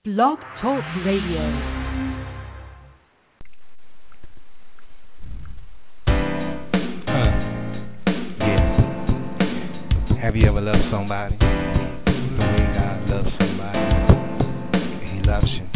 Blog Talk Radio. Yeah. Have you ever loved somebody the way God loves somebody? He loves you.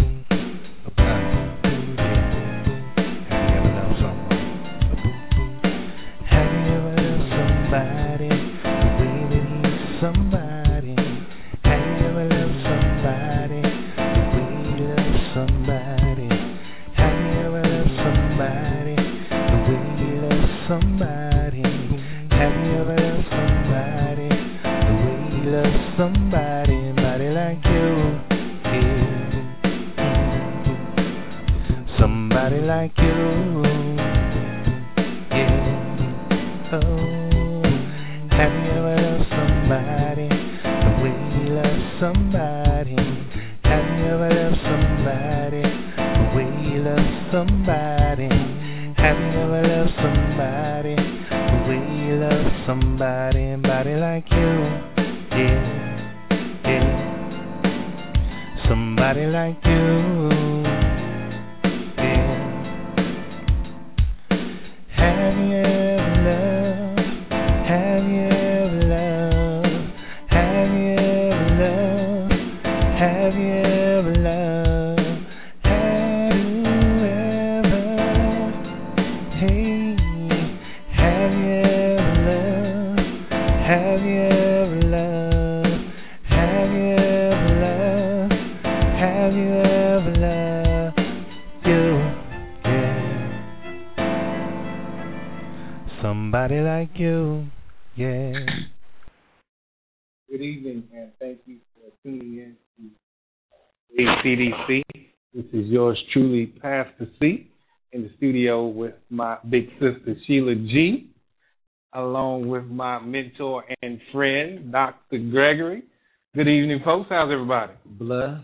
CDC. This is yours truly, Pastor C, in the studio with my big sister Sheila G, along with my mentor and friend, Dr. Gregory. Good evening, folks. How's everybody? Blessed.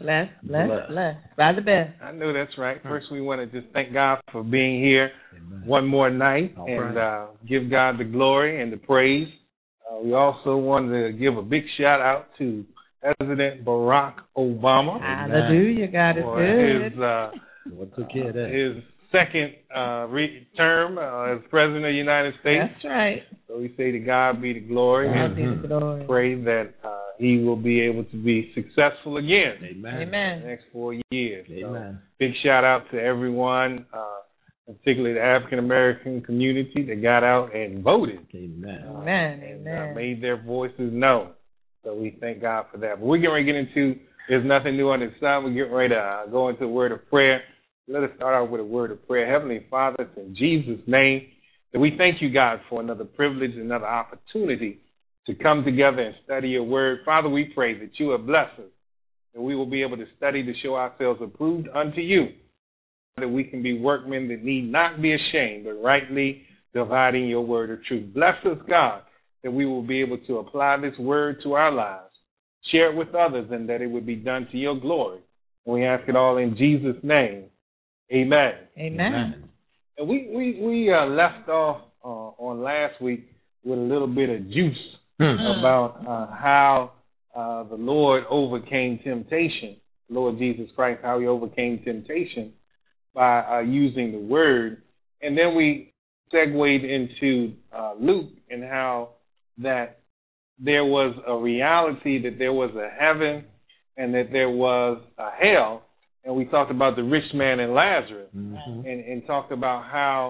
By the best. I know that's right. First, we want to just thank God for being here. Amen. One more night. All and right. Give God the glory and the praise. We also want to give a big shout out to President Barack Obama. Hallelujah, God is good. His second term as President of the United States. That's right. So we say to God be the glory. God be the glory. Pray that he will be able to be successful again. Amen. In the next 4 years. Amen. So, big shout out to everyone, particularly the African American community that got out and voted. Amen. And made their voices known. So we thank God for that. But we're getting ready to get into There's Nothing New Under the Sun. We're getting ready to go into a word of prayer. Let us start out with a word of prayer. Heavenly Father, it's in Jesus' name that we thank you, God, for another privilege, another opportunity to come together and study your word. Father, we pray that you will bless us, that we will be able to study to show ourselves approved unto you, that we can be workmen that need not be ashamed, but rightly dividing your word of truth. Bless us, God, that we will be able to apply this word to our lives, share it with others, and that it would be done to your glory. And we ask it all in Jesus' name. Amen. Amen. And we left off on last week with a little bit of juice about how the Lord overcame temptation, Lord Jesus Christ, how he overcame temptation by using the word. And then we segued into Luke and how that there was a reality that there was a heaven and that there was a hell. And we talked about the rich man and Lazarus, and talked about how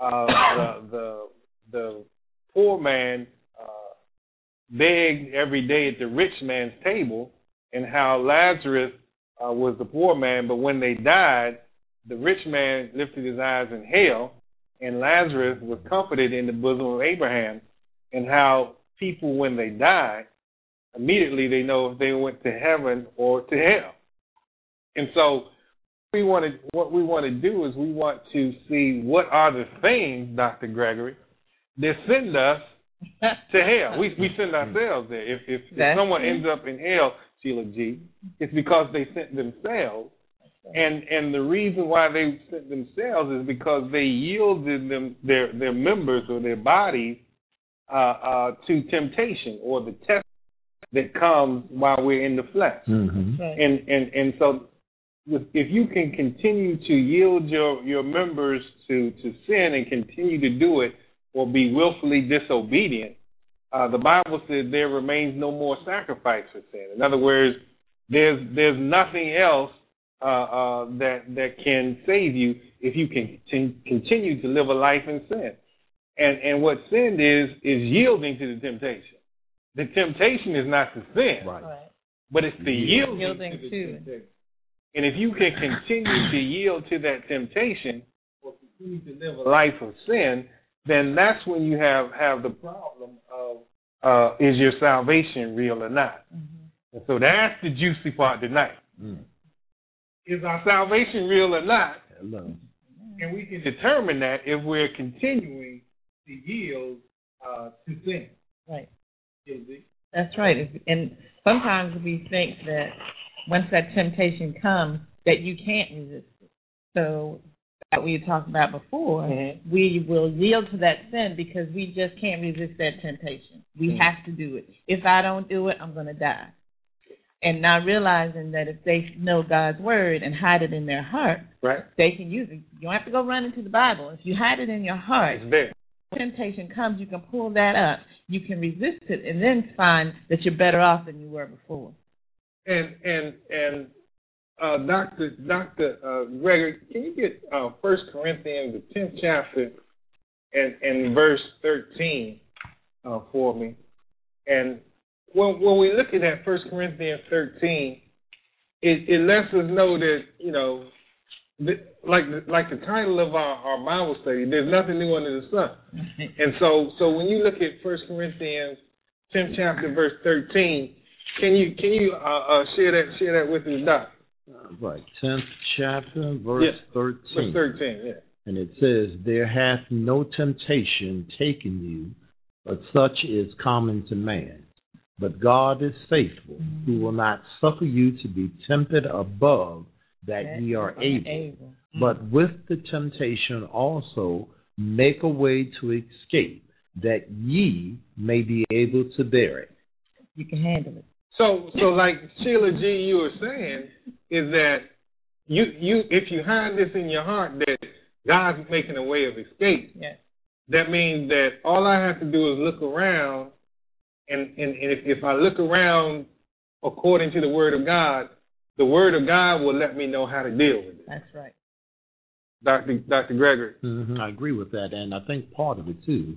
the poor man begged every day at the rich man's table, and how Lazarus was the poor man, but when they died, the rich man lifted his eyes in hell, and Lazarus was comforted in the bosom of Abraham, and how people, when they die, immediately they know if they went to heaven or to hell. And so what we want to do is we want to see what are the things, Dr. Gregory, that send us to hell. We send ourselves there. If someone ends up in hell, Sheila G., it's because they sent themselves. And the reason why they sent themselves is because they yielded their members or their bodies to temptation or the test that comes while we're in the flesh. And so if you can continue to yield your members to sin and continue to do it or be willfully disobedient, the Bible says there remains no more sacrifice for sin. In other words, there's nothing else that can save you if you can continue to live a life in sin. And what sin is yielding to the temptation. The temptation is not to sin, right. But it's the yielding to the temptation. And if you can continue to yield to that temptation or continue to live a life of sin, then that's when you have the problem of is your salvation real or not? Mm-hmm. And so that's the juicy part tonight. Mm. Is our salvation real or not? Hello. And we can determine that if we're continuing to yield to sin. Right. That's right. And sometimes we think that once that temptation comes, that you can't resist it. So that we had talked about before, mm-hmm. we will yield to that sin because we just can't resist that temptation. We mm-hmm. have to do it. If I don't do it, I'm going to die. And not realizing that if they know God's word and hide it in their heart, right. they can use it. You don't have to go run into the Bible. If you hide it in your heart, it's there. When temptation comes, you can pull that up. You can resist it and then find that you're better off than you were before. And Dr. Gregory, can you get 1 Corinthians, the 10th chapter, and verse 13 for me? And when we look at that 1 Corinthians 13, it lets us know that, you know, like the title of our Bible study, there's nothing new under the sun. And so when you look at 1 Corinthians 10th chapter, verse 13, can you share that with us, Doc? Right, 10th chapter, verse 13. Verse 13, yeah. And it says, "There hath no temptation taken you, but such is common to man. But God is faithful, who will not suffer you to be tempted above that ye are able. But with the temptation also make a way to escape, that ye may be able to bear it." You can handle it. So like Sheila G., you were saying, is that you if you hide this in your heart that God's making a way of escape, yes. that means that all I have to do is look around, and if I look around according to the Word of God, the Word of God will let me know how to deal with it. That's right. Dr. Gregory. Mm-hmm. I agree with that, and I think part of it, too,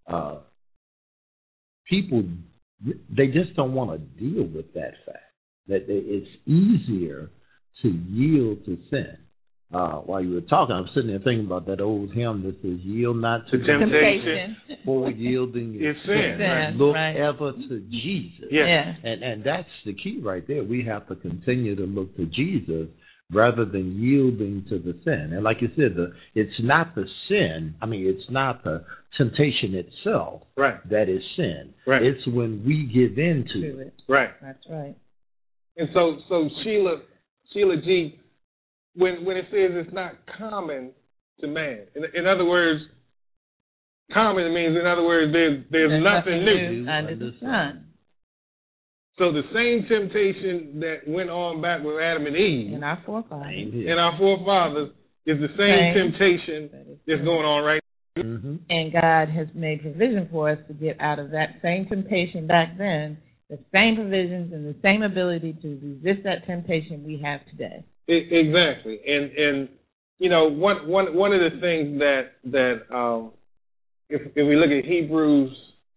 people, they just don't want to deal with that fact, that it's easier to yield to sin. While you were talking, I was sitting there thinking about that old hymn that says, "Yield not to temptation, for yielding is sin. Right. Look ever to Jesus." Yeah. And that's the key right there. We have to continue to look to Jesus rather than yielding to the sin. And like you said, it's not the sin. I mean, it's not the temptation itself that is sin. Right. It's when we give in to it. Right. That's right. And so Sheila G., when it says it's not common to man, in other words, common means, in other words, there's nothing new under the sun. So the same temptation that went on back with Adam and Eve and our forefathers is the same temptation that's going on right now. Mm-hmm. And God has made provision for us to get out of that same temptation back then, the same provisions and the same ability to resist that temptation we have today. Exactly. And you know, one of the things that if we look at Hebrews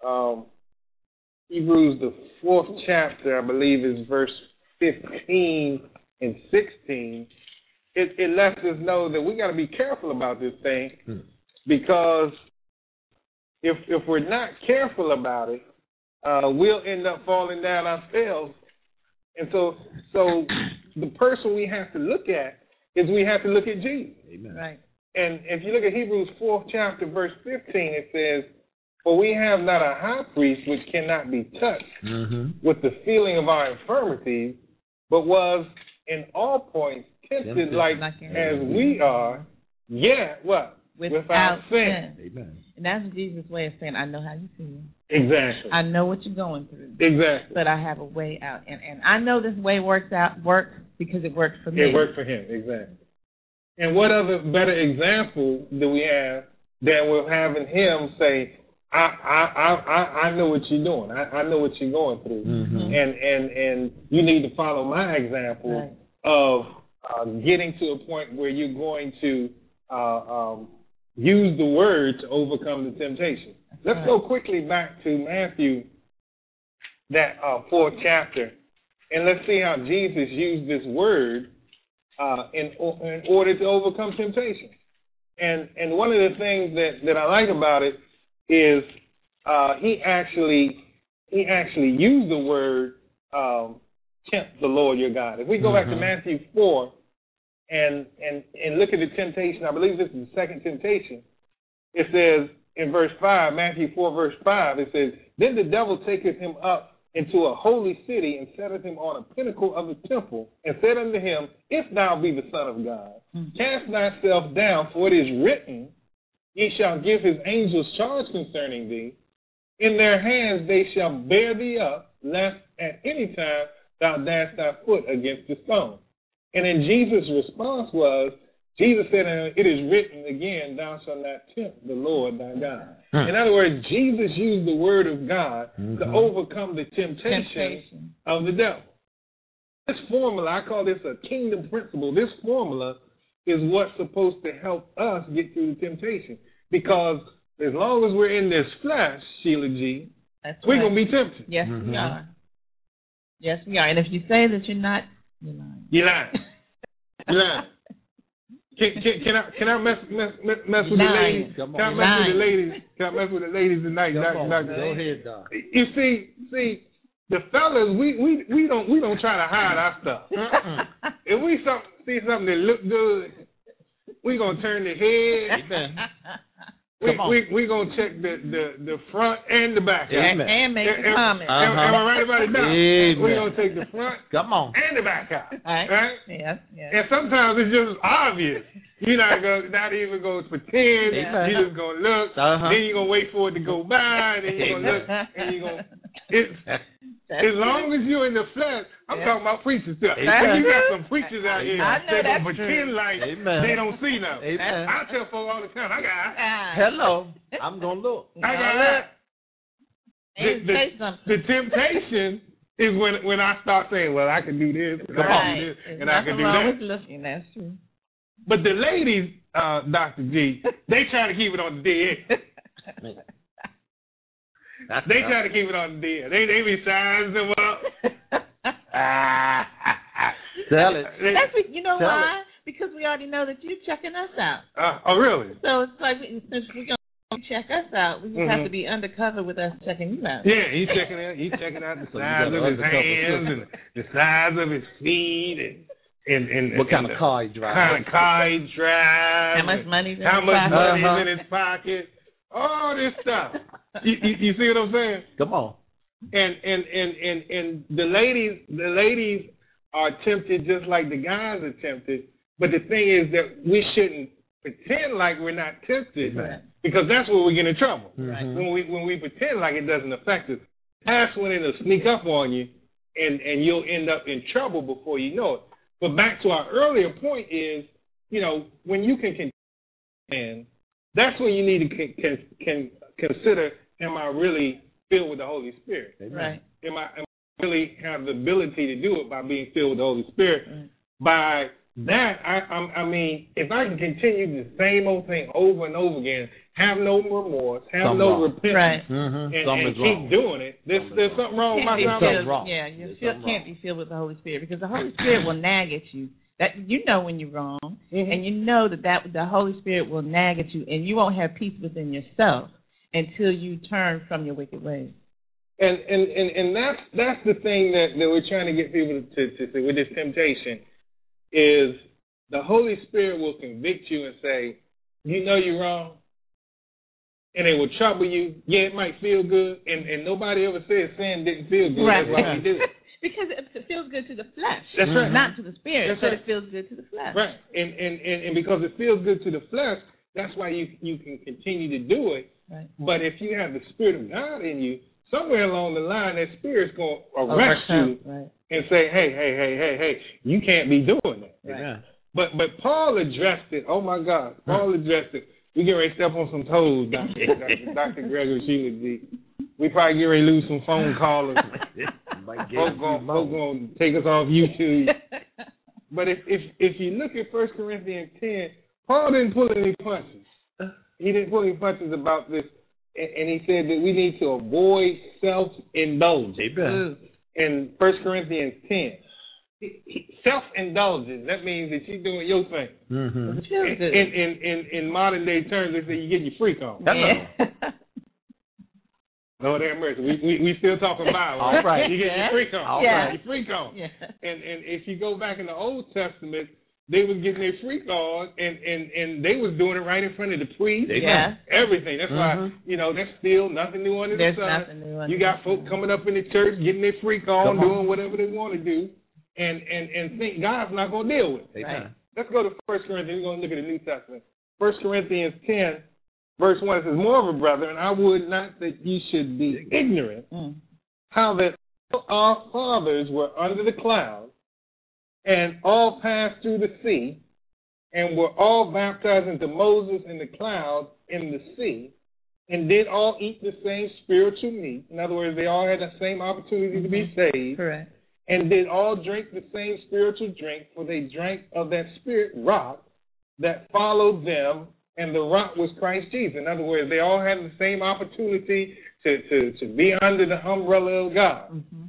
the 4th chapter, I believe, is verse 15 and 16. It lets us know that we got to be careful about this thing, because if we're not careful about it, we'll end up falling down ourselves. And so the person we have to look at is we have to look at Jesus. Amen. Right. And if you look at Hebrews 4th chapter, verse 15, it says, "For we have not a high priest which cannot be touched with the feeling of our infirmities, but was in all points tempted like as we are, yet what? Without sin." Amen. And that's Jesus' way of saying, I know how you feel. Exactly. I know what you're going through. Exactly. But I have a way out. And I know this way works because it worked for me. It worked for him, exactly. And what other better example do we have than with having him say, I know what you're doing. I know what you're going through. Mm-hmm. And you need to follow my example of getting to a point where you're going to use the word to overcome the temptation. Let's go quickly back to Matthew, that 4th chapter, and let's see how Jesus used this word in order to overcome temptation. And one of the things that I like about it is he actually used the word tempt the Lord your God. If we go back to Matthew 4 and look at the temptation, I believe this is the second temptation. It says in verse 5, Matthew 4 verse 5, it says, then the devil taketh him up into a holy city and setteth him on a pinnacle of the temple and said unto him, if thou be the Son of God, cast thyself down, for it is written, he shall give his angels charge concerning thee. In their hands they shall bear thee up, lest at any time thou dash thy foot against the stone. And then Jesus' response was, Jesus said, it is written again, thou shalt not tempt the Lord thy God. In other words, Jesus used the word of God to overcome the temptation of the devil. This formula, I call this a kingdom principle. This formula is what's supposed to help us get through the temptation. Because as long as we're in this flesh, Sheila G., we're going to be tempted. Yes, we are. Yes, we are. And if you say that you're not, you're lying. You're lying. You're lying. Can I mess with the ladies? Can I mess with the ladies? Can I mess with the ladies tonight? Go ahead, Doc. You see, the fellas, we don't try to hide our stuff. If we see something that look good, we gonna turn the head. We gonna check the front and the back. And make a comment. Am I right about it, Doc? We gonna take the front and the back out. Right? Yes. And sometimes it's just obvious. You're not even gonna pretend. You're just gonna look. Then you're gonna wait for it to go by. Then you're gonna look, and you're gonna. As long as you're in the flesh, I'm talking about preachers stuff. You got some preachers out here that gonna pretend like they don't see nothing. I tell folks all the time, I got hello. I'm gonna look. I got the temptation is when I start saying, well, I can do this, and I can do this, and I can do that. Looking, that's true. But the ladies, Dr. G, they try to keep it on the dead. They try to keep it on the deal. They be sizing them up. Tell it. You know why? Because we already know that you're checking us out. Oh, really? So it's like, since we're going to check us out, we just have to be undercover with us checking you out. Yeah, he's checking out the size of his hands and the size of his feet and what kind of car he drives. How much money's in his pocket. All this stuff. You see what I'm saying? Come on. And the ladies are tempted just like the guys are tempted. But the thing is that we shouldn't pretend like we're not tempted, because that's where we get in trouble. When we pretend like it doesn't affect us, that's when it'll sneak up on you, and you'll end up in trouble before you know it. But back to our earlier point is, when you can contend, that's when you need to consider, am I really filled with the Holy Spirit? Right. Am I really have the ability to do it by being filled with the Holy Spirit? Right. By that, I mean, if I can continue the same old thing over and over again, have no remorse, have no repentance, and keep doing it, there's something wrong with my salvation. Yeah, you can't be filled with the Holy Spirit, because the Holy Spirit will nag at you. That when you're wrong, and you know that the Holy Spirit will nag at you, and you won't have peace within yourself until you turn from your wicked ways. And that's the thing that we're trying to get people to see with this temptation is the Holy Spirit will convict you and say, you know you're wrong, and it will trouble you. Yeah, it might feel good, and nobody ever said sin didn't feel good. Right. That's why we do it. Because it feels good to the flesh. That's right. Not to the spirit, That's but right. it feels good to the flesh. Right. And because it feels good to the flesh, that's why you can continue to do it. Right. But if you have the Spirit of God in you, somewhere along the line, that spirit's going to arrest you and say, hey, you can't be doing that. Right. But Paul addressed it. Oh, my God. Paul addressed it. We get ready to step on some toes, Dr. Gregory Sheila G. We probably get ready to lose some phone callers. Folks going to take us off YouTube. But if you look at 1 Corinthians 10, Paul didn't pull any punches. He didn't pull any punches about this. And he said that we need to avoid self-indulgence. Amen. In 1 Corinthians 10. Self-indulgence, that means that you're doing your thing. Mm-hmm. In modern day terms, they say you get your freak on. Yeah. Lord have mercy. We still talking about it. All right. You get your freak on. All right. right. Your freak on. Yeah. And if you go back in the Old Testament, they was getting their freak on, and they was doing it right in front of the priest. Yeah. Everything. That's why, that's still nothing new under the sun. There's nothing new under you got folk coming up in the church, getting their freak on, doing whatever they want to do, and think God's not going to deal with it. Right. Let's go to 1 Corinthians. We're going to look at the New Testament. 1 Corinthians 10, verse 1, it says, Moreover, brethren, I would not that you should be ignorant how that our fathers were under the cloud, and all passed through the sea, and were all baptized into Moses in the cloud in the sea, and did all eat the same spiritual meat. In other words, they all had the same opportunity to be saved. Correct. And did all drink the same spiritual drink, for they drank of that spirit rock that followed them, and the rock was Christ Jesus. In other words, they all had the same opportunity to be under the umbrella of God. Mm-hmm.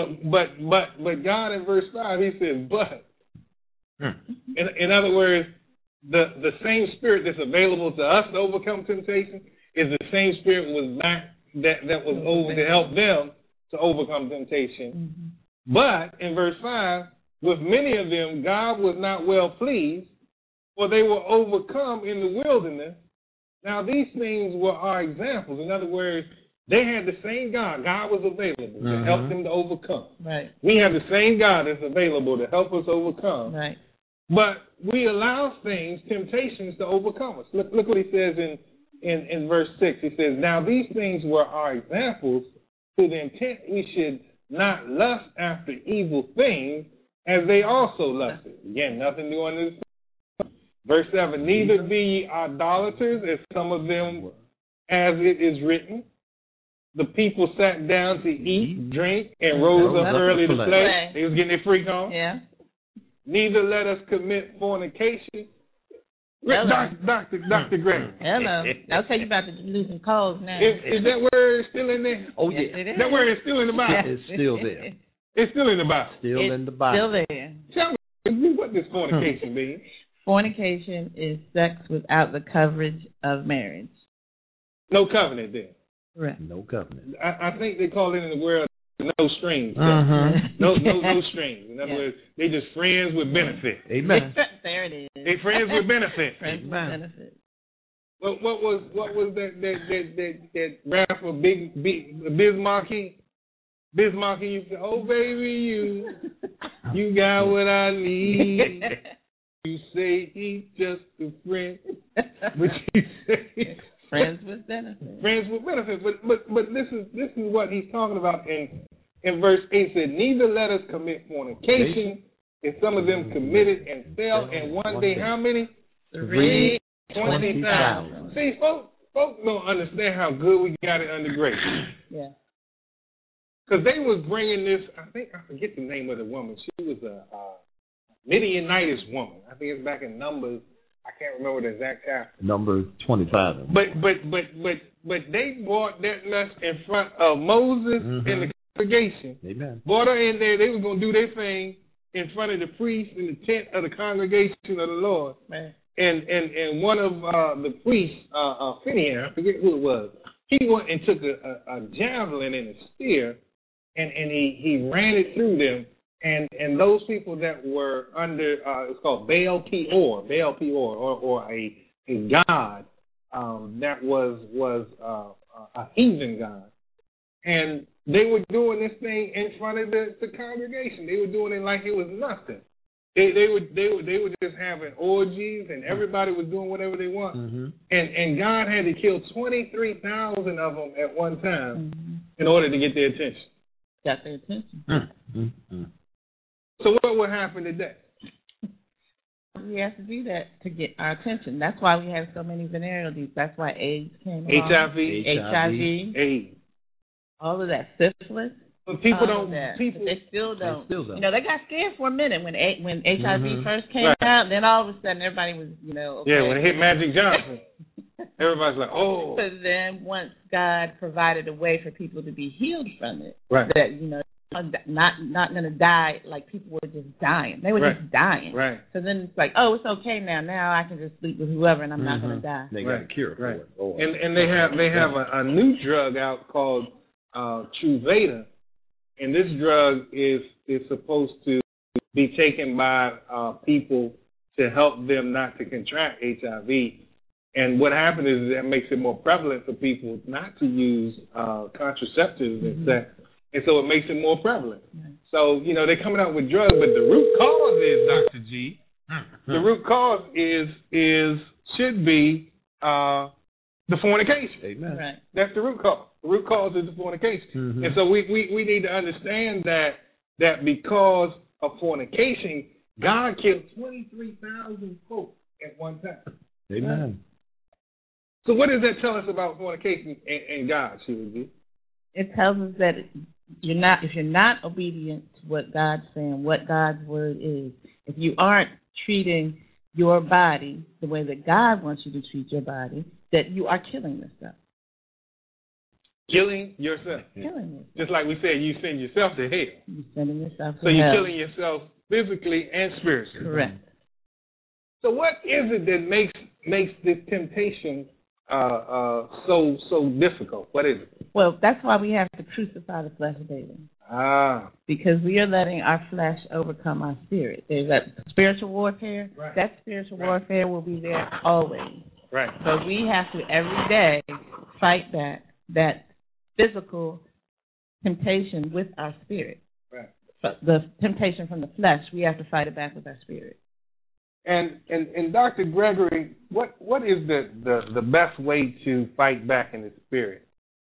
But God in verse 5, he says, but. In other words, the same spirit that's available to us to overcome temptation is the same spirit that was over to help them to overcome temptation. Mm-hmm. But in verse 5, with many of them God was not well pleased, for they were overcome in the wilderness. Now these things were our examples. In other words, they had the same God. God was available to help them to overcome. Right. We have the same God that's available to help us overcome. Right. But we allow temptations to overcome us. Look what he says in verse 6. He says, Now these things were our examples, to the intent we should not lust after evil things, as they also lusted. Again, nothing new under the sun. Verse 7, Neither be ye idolaters, as some of them were, as it is written. The people sat down to eat, drink, and rose up early to play. They was getting their freak on. Yeah. Neither let us commit fornication. Dr. Graham. Hello. I'll tell you about the lose some calls now. Is that word still in there? Oh, yes, yeah. it is. That word is still in the Bible. It's still there. It's still in the Bible. Still in the Bible. Still there. Tell me what this fornication means. Fornication is sex without the coverage of marriage. No covenant then. Right. No covenant. I think they call it in the world no strings. No strings. In other words, they just friends with benefit. Amen. There it is. They friends with benefit. Friends with benefit. What was that rapper Biz Markie? Biz Markie used to say, "Oh baby, you got what I need." You say he's just a friend, but you say friends with benefit. Friends with benefit. But this is what he's talking about in verse 8. Said, Neither let us commit fornication, as some of them committed and fell, and one day how many? 320,000. See, folks don't understand how good we got it under grace. Yeah. Because they was bringing this, I forget the name of the woman. She was a Midianitish woman. I think it's back in Numbers. I can't remember the exact chapter. Number 25. But they brought that mess in front of Moses and the congregation. Amen. Brought her in there. They was going to do their thing in front of the priest in the tent of the congregation of the Lord. Man. And one of the priests, Phineas, I forget who it was, he went and took a javelin and a spear, and he ran it through them. And those people that were under, it's called Baal Peor, or a god that was a heathen god. And they were doing this thing in front of the congregation. They were doing it like it was nothing. They were just having orgies, and everybody was doing whatever they want. And God had to kill 23,000 of them at one time. in order to get their attention. Got their attention. So what would happen today? We have to do that to get our attention. That's why we have so many venereal diseases. That's why AIDS came along. HIV, AIDS, all of that, syphilis. But people don't. People, they still don't. They still don't. You know, they got scared for a minute when HIV first came out. Then all of a sudden, everybody was, okay. Yeah, when it hit Magic Johnson, everybody's like, oh. So then, once God provided a way for people to be healed from it, right. that not going to die like people were just dying. They were just dying. Right. So then it's like, oh, it's okay now. Now I can just sleep with whoever, and I'm not going to die. They got a cure for it. Oh. And they have a new drug out called Truvada. And this drug is supposed to be taken by people to help them not to contract HIV. And what happens is that makes it more prevalent for people not to use contraceptives and sex. And so it makes it more prevalent. So, they're coming out with drugs, but the root cause is, Dr. G, the root cause should be the fornication. Amen. Right. That's the root cause. The root cause is the fornication. And so we need to understand that because of fornication, God killed 23,000 folks at one time. Amen. So what does that tell us about fornication and God, Sheila G? It tells us that if you're not obedient to what God's saying, what God's word is, if you aren't treating your body the way that God wants you to treat your body, that you are killing yourself. Killing yourself. Killing yourself. Just like we said, you send yourself to hell. You're sending yourself to hell. So you're hell. killing yourself physically and spiritually. Correct. So what is it that makes this temptation so difficult? What is it? Well, that's why we have to crucify the flesh daily. Because we are letting our flesh overcome our spirit. There's that spiritual warfare. Right. That spiritual warfare will be there always. Right. So we have to every day fight back that physical temptation with our spirit. Right. The temptation from the flesh, we have to fight it back with our spirit. And Dr. Gregory, what is the best way to fight back in the spirit?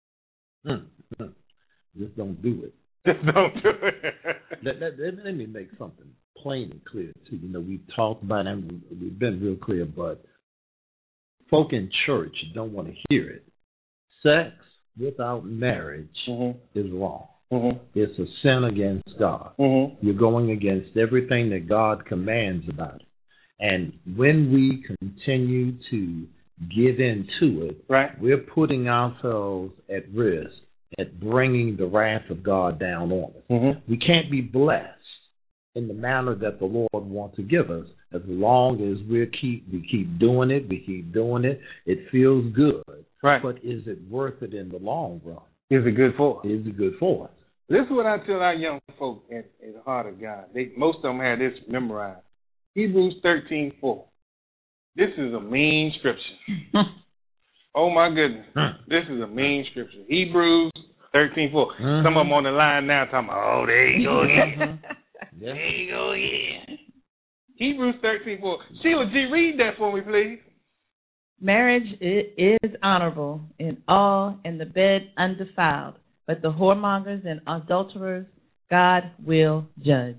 Just don't do it. Just don't do it. Let me make something plain and clear too. We've talked about it and we've been real clear, but folk in church don't want to hear it. Sex without marriage is wrong. It's a sin against God. You're going against everything that God commands about it. And when we continue to give into it, we're putting ourselves at risk at bringing the wrath of God down on us. We can't be blessed in the manner that the Lord wants to give us as long as we keep doing it. It feels good. Right. But is it worth it in the long run? Is it good for us? Is it good for us? This is what I tell our young folk in the heart of God. Most of them have this memorized. Hebrews 13:4. This is a mean scripture. Oh, my goodness. This is a mean scripture. Hebrews 13:4. Some of them on the line now talking about, there you go again. There you go again. Hebrews 13:4. Sheila G., read that for me, please. Marriage is honorable in all, and the bed undefiled. But the whoremongers and adulterers, God will judge.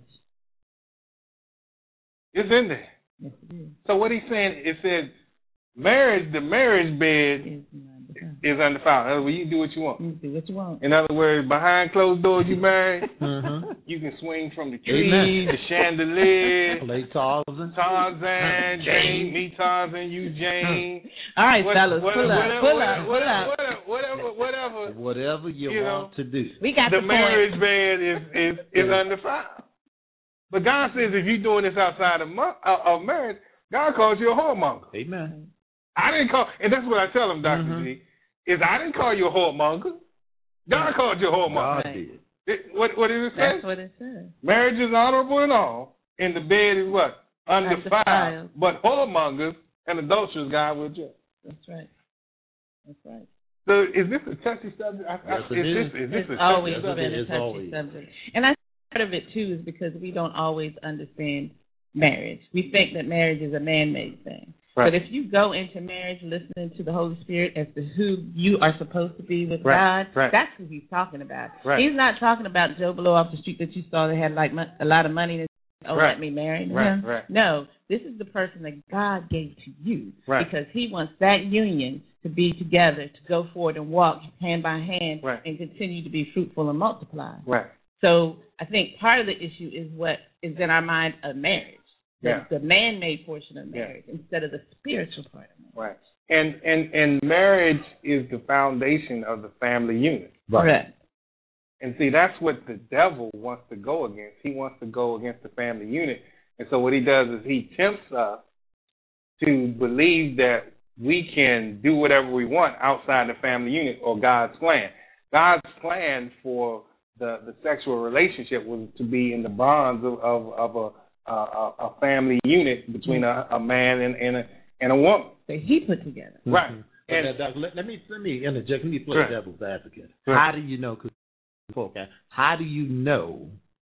It's in there. Yes, it is. So what he's saying, it said, the marriage bed is undefiled. In other words, you can do what you want. You do what you want. In other words, behind closed doors, you married. You can swing from the tree, the chandelier. Play Tarzan. Jane, me Tarzan, you Jane. All right, fellas, pull up. Whatever you want to do. We got the marriage bed is undefiled. But God says if you're doing this outside of marriage, God calls you a whoremonger. Amen. I didn't call, and that's what I tell him, Dr. G, is I didn't call you a whoremonger. God called you a whoremonger. God did. What did it say? That's what it says. Marriage is honorable and all, and the bed is what? Undefiled. But whoremongers and adulterers, God will judge. That's right. That's right. So is this a touchy subject? It's always been a touchy subject. And I think part of it, too, is because we don't always understand marriage. We think that marriage is a man-made thing. But if you go into marriage listening to the Holy Spirit as to who you are supposed to be with God, that's who he's talking about. He's not talking about Joe Blow off the street that you saw that had like a lot of money. Let me marry him. No, this is the person that God gave to you because he wants that union to be together, to go forward and walk hand by hand and continue to be fruitful and multiply. So I think part of the issue is what is in our mind of marriage, the man-made portion of marriage instead of the spiritual part of marriage. And marriage is the foundation of the family unit. Correct. And see, that's what the devil wants to go against. He wants to go against the family unit. And so what he does is he tempts us to believe that we can do whatever we want outside the family unit or God's plan. God's plan for the sexual relationship was to be in the bonds of a family unit between a man and a woman. That he put together. Right. And let me interject. Let me play devil's advocate. How do you know? How do you know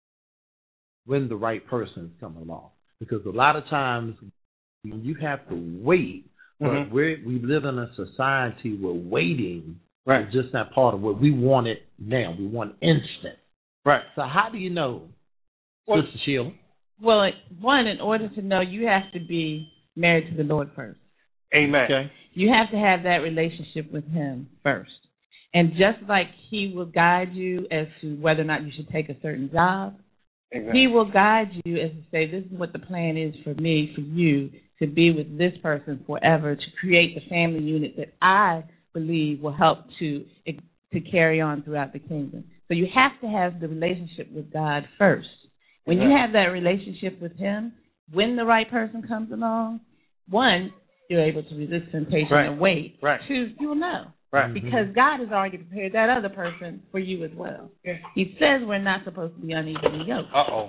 when the right person's come along? Because a lot of times you have to wait. But we live in a society where waiting is just not part of what we want it now. We want instant. Right. So how do you know, Sister Sheila? Well, one, in order to know, you have to be married to the Lord first. Amen. Okay. You have to have that relationship with him first. And just like he will guide you as to whether or not you should take a certain job, he will guide you as to say, this is what the plan is for me, for you, to be with this person forever, to create the family unit that I believe will help to carry on throughout the kingdom. So you have to have the relationship with God first. When you have that relationship with him, when the right person comes along, one, you're able to resist temptation and wait. Two, you'll know. Because God has already prepared that other person for you as well. He says we're not supposed to be unevenly yoked.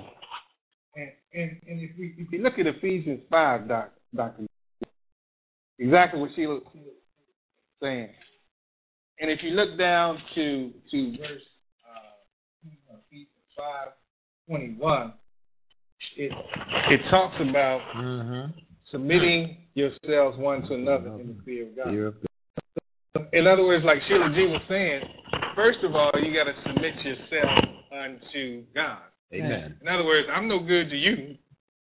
And if you look at Ephesians 5, Dr. Exactly what Sheila was saying. And if you look down to verse Ephesians 5:21, it talks about submitting yourselves one to another in the fear of God. In other words, like Sheila G was saying, first of all, you got to submit yourself unto God. Amen. In other words, I'm no good to you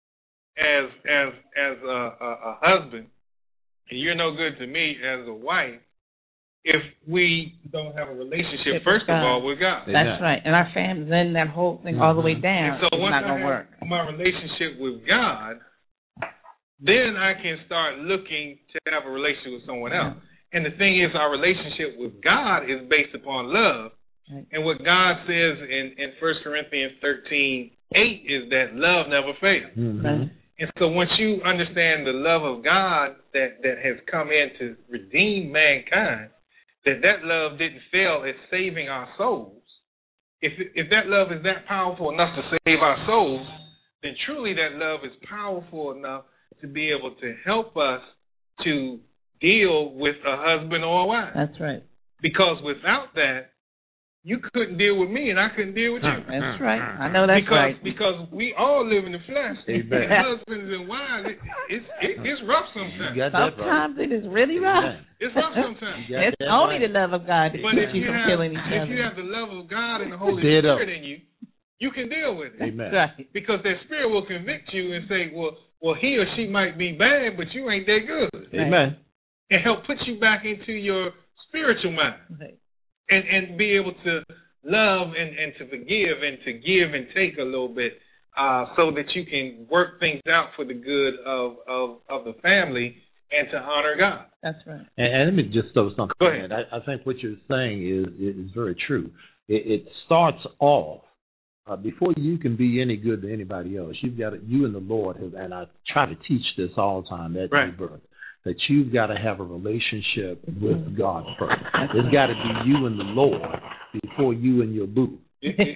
as a husband, and you're no good to me as a wife if we don't have a relationship, first of all, with God. That's right. And our family, then that whole thing all the way down, and so it's once not going to work. My relationship with God, then I can start looking to have a relationship with someone else. And the thing is, our relationship with God is based upon love. And what God says in 1 Corinthians 13:8 is that love never fails. And so once you understand the love of God that has come in to redeem mankind, that love didn't fail at saving our souls. If that love is that powerful enough to save our souls, then truly that love is powerful enough to be able to help us to deal with a husband or a wife. That's right. Because without that, you couldn't deal with me and I couldn't deal with you. That's right. I know that's right. Because we all live in the flesh. And husbands and wives, it's rough sometimes. Sometimes it is really rough. It's rough sometimes. It's only the love of God that keeps you from killing each other. If you have the love of God and the Holy Spirit in you, you can deal with it. Amen. Right. Because that spirit will convict you and say, well, he or she might be bad, but you ain't that good. Amen. And help put you back into your spiritual mind. Right. And be able to love and to forgive and to give and take a little bit so that you can work things out for the good of the family and to honor God. That's right. And let me just throw something. Go ahead. I think what you're saying is very true. It starts off before you can be any good to anybody else. You and the Lord have, and I try to teach this all the time at New Birth, that you've got to have a relationship with God first. It's got to be you and the Lord before you and your boo. It's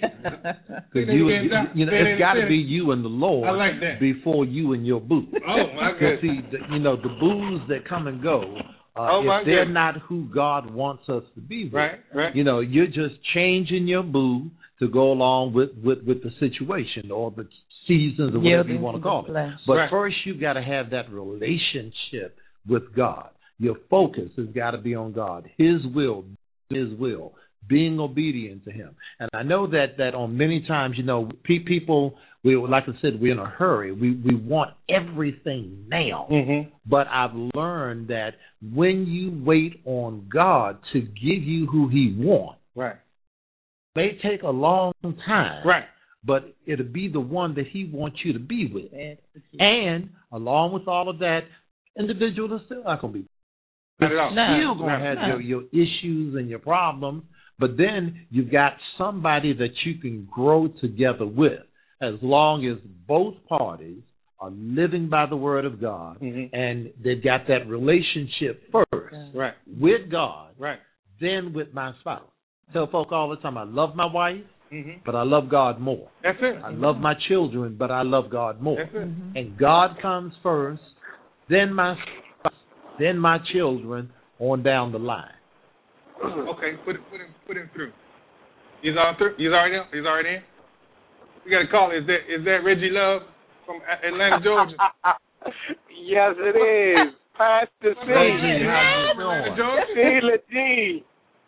got to be you and the Lord before you and your boo. Oh, my goodness. See, the boos that come and go, if they're not who God wants us to be with, you're just changing your boo to go along with the situation or the seasons or whatever you want to call it. But first you've got to have that relationship with God. Your focus has got to be on God, His will, being obedient to Him. And I know that on many times, people, like I said, we're in a hurry. We want everything now. Mm-hmm. But I've learned that when you wait on God to give you who He wants, right, it may take a long time. Right. But it'll be the one that He wants you to be with. And along with all of that, individual is still not going to be. Not at all. Still going to have your issues and your problems. But then you've got somebody that you can grow together with, as long as both parties are living by the Word of God, mm-hmm. and they've got that relationship first right. with God, right. then with my spouse. I tell folk all the time, I love my wife, mm-hmm. but I love God more. That's it. I love my children, but I love God more. That's it. Mm-hmm. And God comes first, then my spouse, then my children, on down the line. Okay, put him through. He's on through. He's already in. We got a call. Is that Reggie Love from Atlanta, Georgia? Yes, it is. Pastor C. Reggie, how you doing? Sheila G.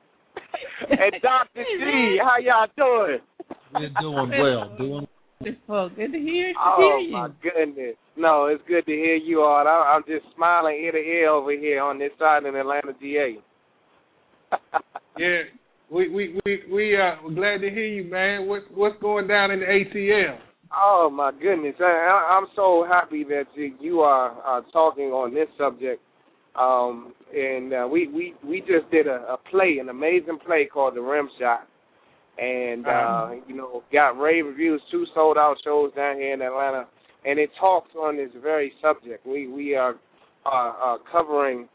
And Dr. G. How y'all doing? We're doing well. Good to hear you. Oh, my goodness. No, it's good to hear you all. I'm just smiling ear to ear over here on this side in Atlanta, GA. Yeah, we're glad to hear you, man. What's going down in the ATL? Oh, my goodness. I'm so happy that you are talking on this subject. And we just did a play, an amazing play called The Rim Shot. And, got rave reviews, 2 sold-out shows down here in Atlanta. And it talks on this very subject. We are covering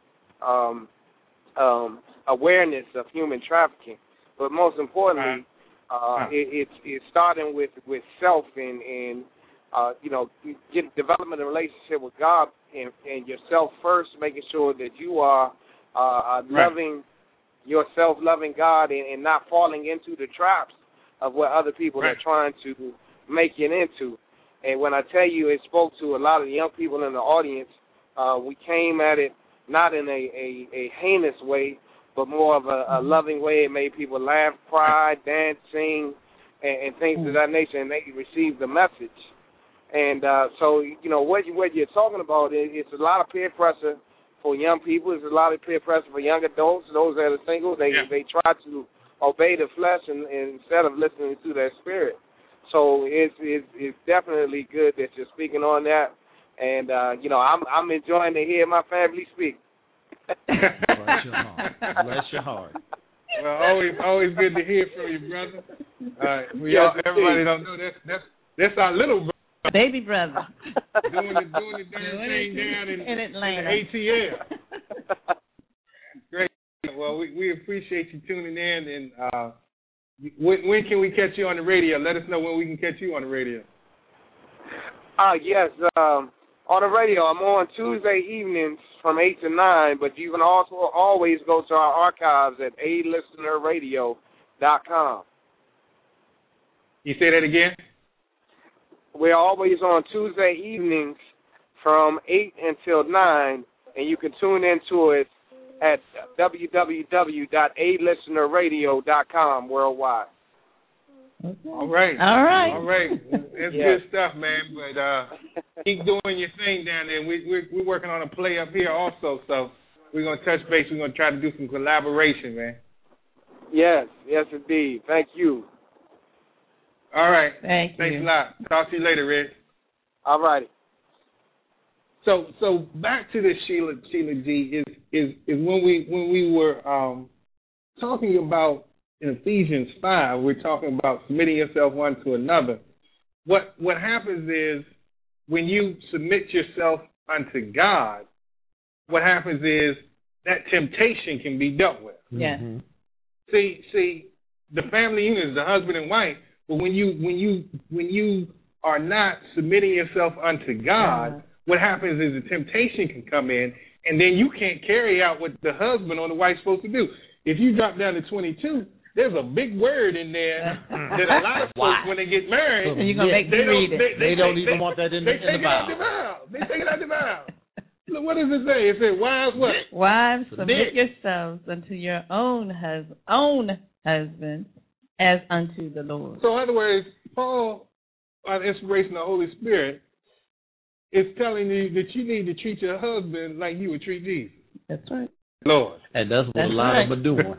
awareness of human trafficking. But most importantly, it's starting with self and developing a relationship with God and yourself first, making sure that you are loving yourself, loving God, and not falling into the traps of what other people are trying to make it into. And when I tell you, it spoke to a lot of the young people in the audience. We came at it not in a heinous way, but more of a loving way. It made people laugh, cry, dance, sing, and things of that nature, and they received the message. And so, what you're talking about is a lot of peer pressure for young people. It's a lot of peer pressure for young adults, those that are single. They try to obey the flesh instead of listening to their spirit. So it's definitely good that you're speaking on that. And, I'm enjoying to hear my family speak. Bless your heart. Bless your heart. Well, always good to hear from you, brother. Everybody don't know that's our little brother. Baby brother. doing the damn thing down in Atlanta. In the ATL. Great. Well, we appreciate you tuning in. And when can we catch you on the radio? Let us know when we can catch you on the radio. Yes. On the radio, I'm on Tuesday evenings from 8 to 9, but you can also always go to our archives at alistenerradio.com. You say that again? We're always on Tuesday evenings from 8 until 9, and you can tune into it at www.alistenerradio.com worldwide. Okay. All right. It's good stuff, man. But keep doing your thing down there. We're working on a play up here also, so we're going to touch base. We're going to try to do some collaboration, man. Yes, indeed. Thank you. All right. Thanks a lot. Talk to you later, Rich. All righty. So back to this Sheila G is when we were talking about in Ephesians 5, we're talking about submitting yourself one to another. What happens is when you submit yourself unto God, what happens is that temptation can be dealt with. Yeah. Mm-hmm. See, the family unit is the husband and wife, but when you are not submitting yourself unto God, what happens is the temptation can come in, and then you can't carry out what the husband or the wife's supposed to do. If you drop down to 22, there's a big word in there that a lot of folks, when they get married, you're gonna make me read it. They don't even want that in the Bible. They take it out the Bible. What does it say? It said, wives what? Wives, submit yourselves unto your own husband as unto the Lord. So in other words, Paul, by the inspiration of the Holy Spirit, is telling you that you need to treat your husband like you would treat Jesus. That's right. Lord. And that's what a lot of them are doing.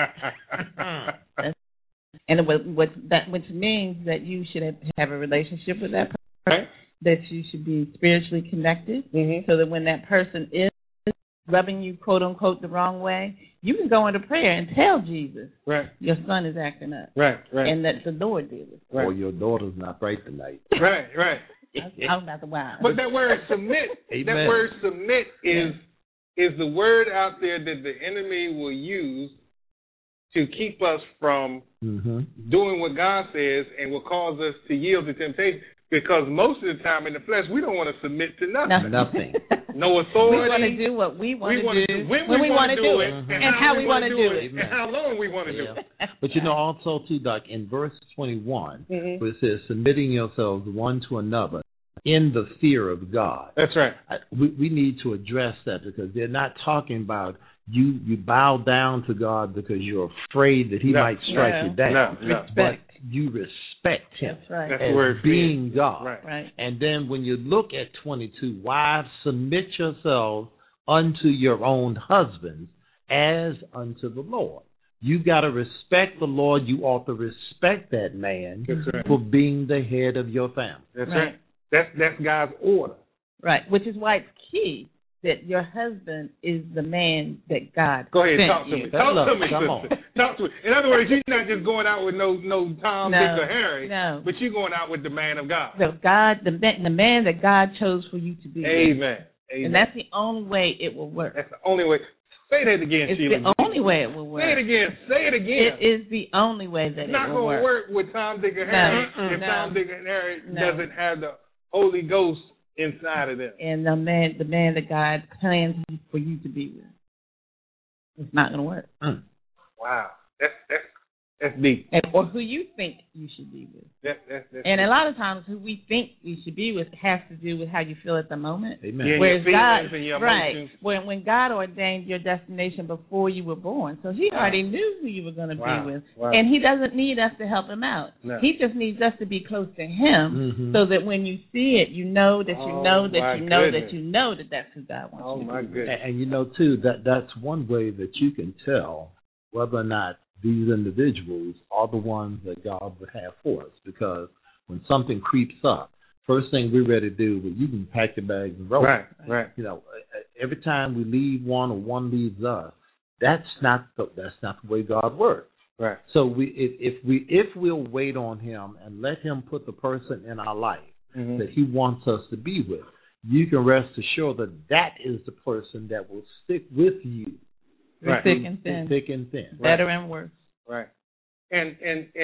And which means that you should have a relationship with that person, right? That you should be spiritually connected, so that when that person is rubbing you, quote unquote, the wrong way, you can go into prayer and tell Jesus, right, your son is acting up, right, and that the Lord did it, right. Or your daughter's not right tonight, right. I'm not the wild. But that word submit, that word submit is the word out there that the enemy will use to keep us from doing what God says and will cause us to yield to temptation. Because most of the time in the flesh, we don't want to submit to nothing. Nothing. No authority. We want to do what we want to do when we want to do it, and how we want to do it, and how long we want to do it. But also too, Doc, in verse 21, where it says, submitting yourselves one to another in the fear of God. That's right. We need to address that, because they're not talking about you bow down to God because you're afraid that He might strike you down. But you respect Him. That's right. As being God. Right. And then when you look at 22, wives, submit yourselves unto your own husbands as unto the Lord. You got to respect the Lord. You ought to respect that man for being the head of your family. That's right. That's God's order. Right, which is why it's key that your husband is the man that God Go ahead, sent talk to you. me. Talk to me, sister. Talk to me. In other words, you're not just going out with no Tom, Dick, or Harry, but you're going out with the man of God. So the man that God chose for you to be. Amen. And that's the only way it will work. That's the only way. Say that again, it's Sheila. It's the only way it will work. Say it again. Say it again. It is the only way that it's it not will work. It's not going to work with Tom, Dick, or Harry if Tom, Dick, and Harry doesn't have the Holy Ghost inside of them. And the man that God plans for you to be with. It's not going to work. Wow. That's deep. Or who you think you should be with. That's and deep. A lot of times who we think we should be with has to do with how you feel at the moment. Amen. Yeah, whereas God, your right, when God ordained your destination before you were born. So He already knew who you were going to be with. Wow. And He doesn't need us to help Him out. No. He just needs us to be close to Him so that when you see it, you know that you know that you know that you know that that's who God wants you to be. Oh, my goodness. And too, that's one way that you can tell whether or not these individuals are the ones that God would have for us. Because when something creeps up, first thing we're ready to do is you can pack your bags and roll. Right. Every time we leave one or one leaves us, that's not the way God works. Right. So if we'll wait on Him and let Him put the person in our life that He wants us to be with, you can rest assured that is the person that will stick with you. Right. Thick and thin. Better and worse. Right. And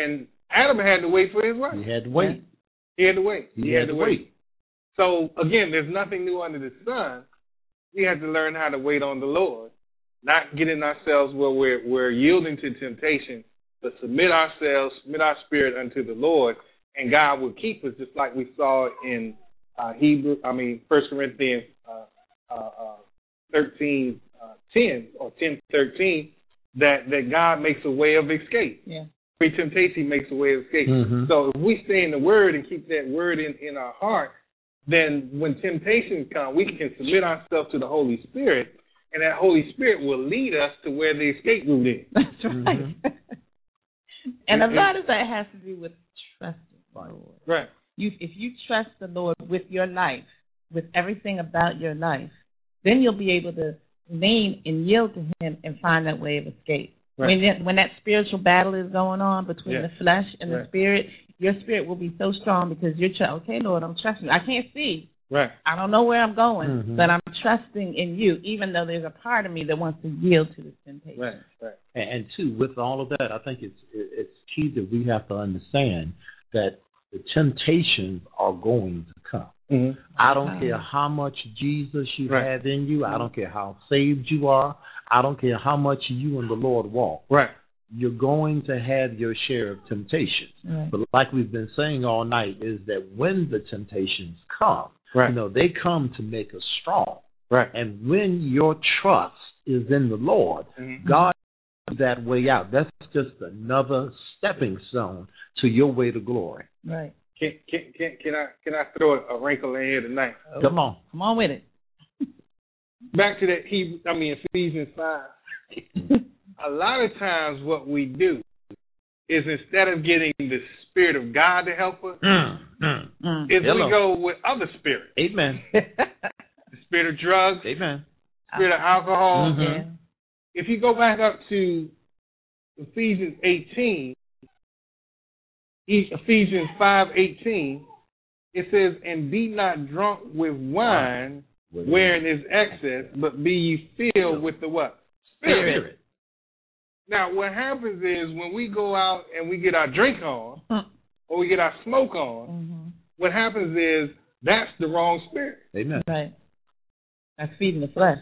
Adam had to wait for his wife. He had to wait. He had to wait. So, again, there's nothing new under the sun. We have to learn how to wait on the Lord, not getting ourselves where we're yielding to temptation, but submit our spirit unto the Lord, and God will keep us, just like we saw in 1 Corinthians 13:10 or 10:13, that God makes a way of escape. Yeah. Every temptation makes a way of escape. So if we stay in the Word and keep that Word in our heart, then when temptations come, we can submit ourselves to the Holy Spirit, and that Holy Spirit will lead us to where the escape route is. That's right. And a lot of that has to do with trusting the Lord. Right. If you trust the Lord with your life, with everything about your life, then you'll be able to lean and yield to Him and find that way of escape. Right. When that spiritual battle is going on between the flesh and the spirit, your spirit will be so strong because you're okay, Lord, I'm trusting you. I can't see. Right. I don't know where I'm going, but I'm trusting in you, even though there's a part of me that wants to yield to this temptation. Right. And too, with all of that, I think it's key that we have to understand that the temptations are going to come. I don't care how much Jesus you have in you. I don't care how saved you are. I don't care how much you and the Lord walk. Right. You're going to have your share of temptations. Right. But like we've been saying all night, is that when the temptations come, right. They come to make us strong. Right. And when your trust is in the Lord, God is that way out. That's just another stepping stone to your way to glory. Right. Can I throw a wrinkle in here tonight? Oh. Come on with it. Back to that Ephesians 5. A lot of times what we do is instead of getting the Spirit of God to help us, is we go with other spirits. Amen. The spirit of drugs. Amen. Spirit of alcohol. Yeah. If you go back up to Ephesians 5:18, it says, "And be not drunk with wine, wherein is excess, but be ye filled with the what? Spirit." Now, what happens is when we go out and we get our drink on, or we get our smoke on, what happens is that's the wrong spirit. Amen. Right. That's feeding the flesh.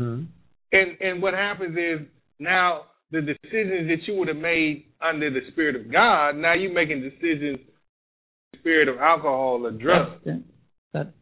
And what happens is now the decisions that you would have made under the Spirit of God, now you're making decisions with the spirit of alcohol or drugs. And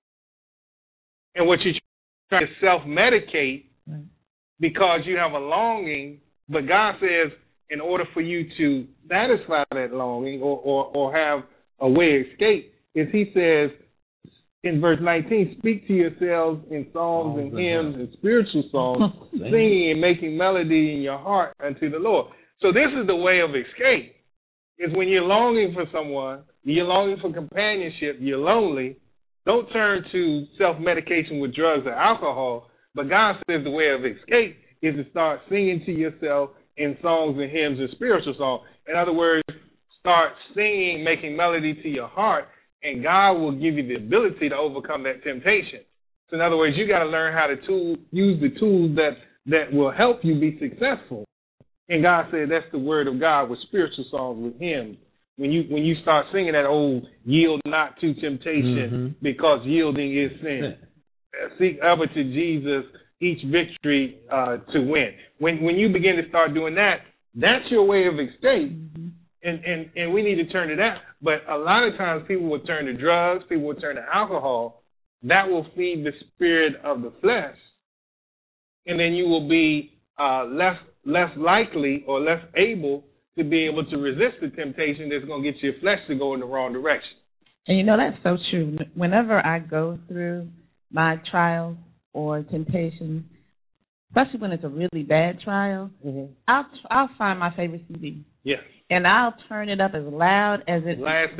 what you're trying to self-medicate because you have a longing, but God says in order for you to satisfy that longing or have a way of escape, is He says in verse 19, "Speak to yourselves in psalms and hymns and spiritual songs, singing and making melody in your heart unto the Lord." So this is the way of escape, is when you're longing for someone, you're longing for companionship, you're lonely, don't turn to self-medication with drugs or alcohol, but God says the way of escape is to start singing to yourself in songs and hymns and spiritual songs. In other words, start singing, making melody to your heart, and God will give you the ability to overcome that temptation. So in other words, you got to learn how to use the tools that will help you be successful. And God said that's the word of God with spiritual songs, with hymns. When you start singing that old "Yield not to temptation, because yielding is sin." Seek ever to Jesus each victory to win. When you begin to start doing that, that's your way of escape. And we need to turn to that. But a lot of times people will turn to drugs, people will turn to alcohol. That will feed the spirit of the flesh. And then you will be less likely or less able to be able to resist the temptation that's going to get your flesh to go in the wrong direction. And that's so true. Whenever I go through my trials or temptations, especially when it's a really bad trial, I'll find my favorite CD. Yes. And I'll turn it up as loud as it blast.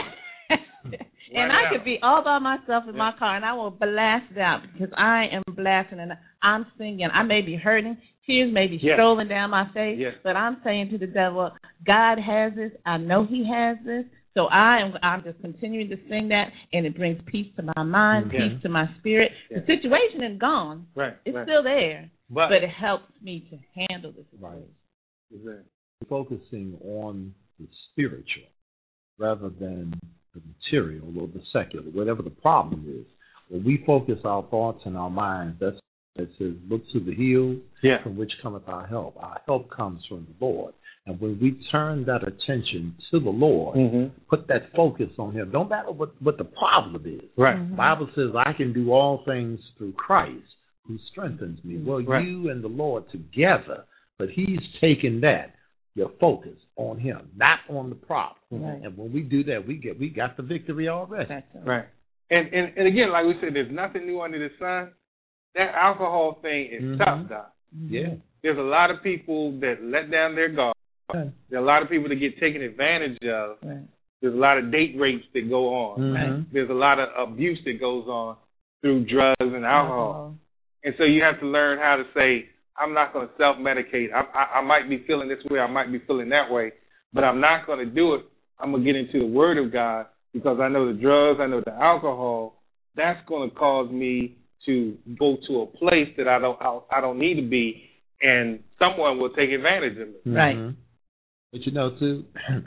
And I could be all by myself in my car, and I will blast it out because I am blasting and I'm singing. I may be hurting. Tears may be strolling down my face, but I'm saying to the devil, God has this. I know He has this. So I'm just continuing to sing that, and it brings peace to my mind, peace to my spirit. The situation is gone. It's still there, but it helps me to handle the situation. Right. Focusing on the spiritual rather than the material or the secular, whatever the problem is. When we focus our thoughts and our minds, that says, look to the hills from which cometh our help. Our help comes from the Lord. And when we turn that attention to the Lord, put that focus on Him, don't matter what the problem is. The Bible says, I can do all things through Christ who strengthens me. Well, you and the Lord together, but He's taken that, your focus on Him, not on the problem. And when we do that, we got the victory already. Right. And again, like we said, there's nothing new under the sun. That alcohol thing is tough, Doc. Yeah. There's a lot of people that let down their guard. There are a lot of people that get taken advantage of. There's a lot of date rapes that go on. There's a lot of abuse that goes on through drugs and alcohol. And so you have to learn how to say, I'm not going to self-medicate. I might be feeling this way. I might be feeling that way. But I'm not going to do it. I'm going to get into the Word of God because I know the drugs, I know the alcohol. That's going to cause me to go to a place that I don't need to be, and someone will take advantage of me. Right. But too,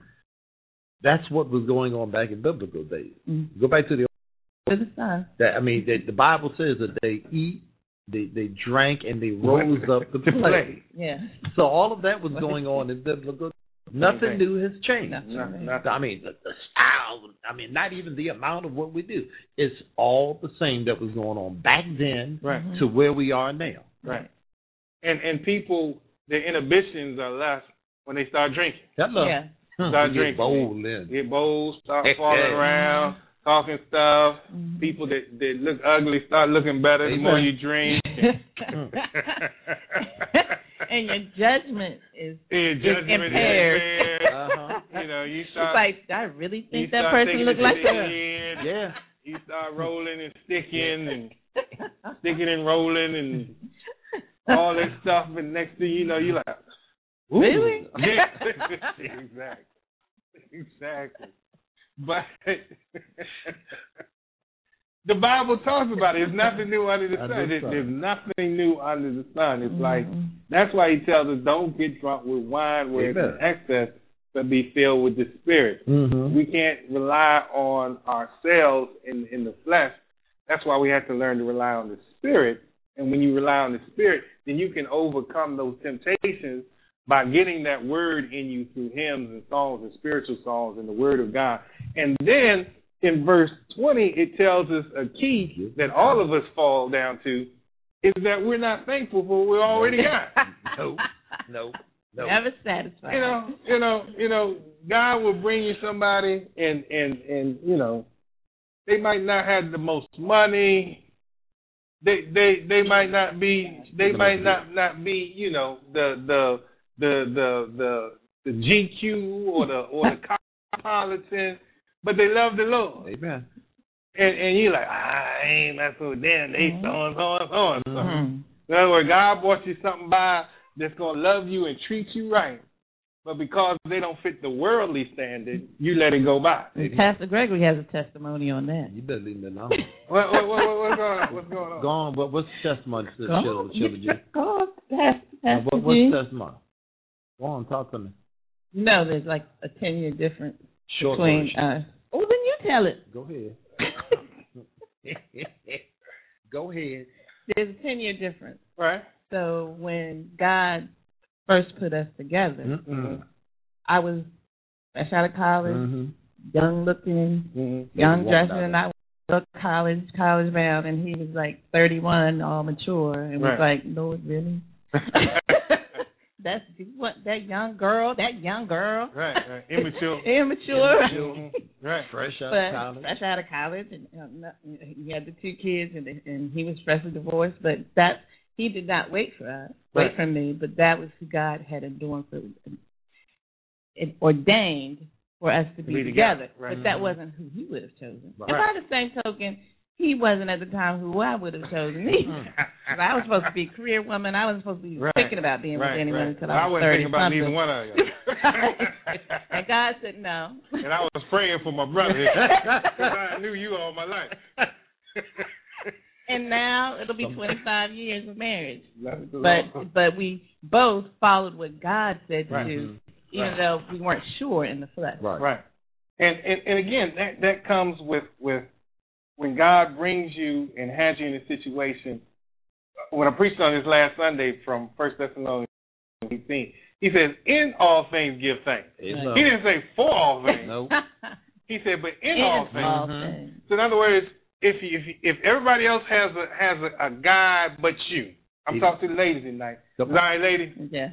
that's what was going on back in biblical days. Go back to the the Bible says that they eat, they drank, and they rose up to play. Yeah. So all of that was going on in biblical Nothing new has changed. Nothing. I mean, the style, I mean, not even the amount of what we do. It's all the same that was going on back then to where we are now. Right. And people, their inhibitions are less when they start drinking. Hello. Yeah. Start Get drinking. bold then. Get bold, start falling around, talking stuff. People that look ugly start looking better the more you drink. And your judgment is impaired. You know, you start. It's like, I really think that person looked like that. Yeah. You start rolling and sticking and rolling and all that stuff, and next thing you know, you're like, ooh. Really? Yeah. Exactly. But the Bible talks about it. There's nothing new under the sun. There's nothing new under the sun. It's like, that's why he tells us, don't get drunk with wine where it's in excess, but be filled with the Spirit. We can't rely on ourselves in the flesh. That's why we have to learn to rely on the Spirit. And when you rely on the Spirit, then you can overcome those temptations by getting that word in you through hymns and songs and spiritual songs and the word of God. And then in verse 20, it tells us a key that all of us fall down to is that we're not thankful for what we already got. No. Never satisfied. You know, God will bring you somebody and you know, they might not have the most money. They might not be you know, the GQ or the cosmopolitan, but they love the Lord. Amen. And you're like, I ain't messing with them. They so and so. In other words, God brought you something by that's gonna love you and treat you right, but because they don't fit the worldly standard, you let it go by. Pastor Gregory has a testimony on that. You better leave me alone. What's going on? What's going on? Go on. What's the testimony, Chiller G? Go on, Pastor What's G. the testimony? Go on, talk to me. No, there's like a 10-year difference Short between version. us. Oh, then you tell it. Go ahead. Go ahead. There's a 10-year difference. Right. So when God first put us together, I was fresh out of college, young looking, young dressing, and I was college bound, and he was like 31, all mature, and was like, Lord, really? That's what that young girl. Right. Immature. Right. Fresh out of college. And he had the 2 kids, and he was freshly divorced. But that he did not wait for me. But that was who God had ordained for us to be together. Right. But that wasn't who he would have chosen. Right. And by the same token, he wasn't at the time who I would have chosen either. I was supposed to be a career woman. I wasn't supposed to be thinking about being with anyone until I was 30 wasn't thinking about neither one of you. And God said no. And I was praying for my brother because I knew you all my life. And now it'll be 25 years of marriage. But we both followed what God said to do, even though we weren't sure in the flesh. Right. And again, that comes with when God brings you and has you in a situation. When I preached on this last Sunday from 1 Thessalonians 18, he says, in all things give thanks. He didn't say for all things. Nope. He said, but in all things. So in other words, if everybody else has a guide but you, I'm talking to the ladies tonight. Is that right, ladies? Yes.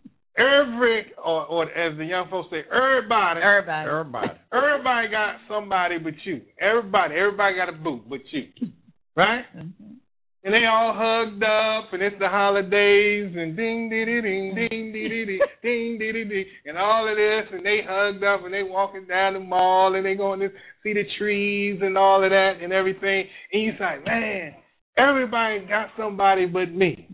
Or as the young folks say, everybody got somebody but you. Everybody got a boo but you, right? And they all hugged up, and it's the holidays, and ding ding ding ding ding ding ding ding, and all of this, and they hugged up, and they walking down the mall, and they going to see the trees and all of that and everything, and you say, man, everybody got somebody but me.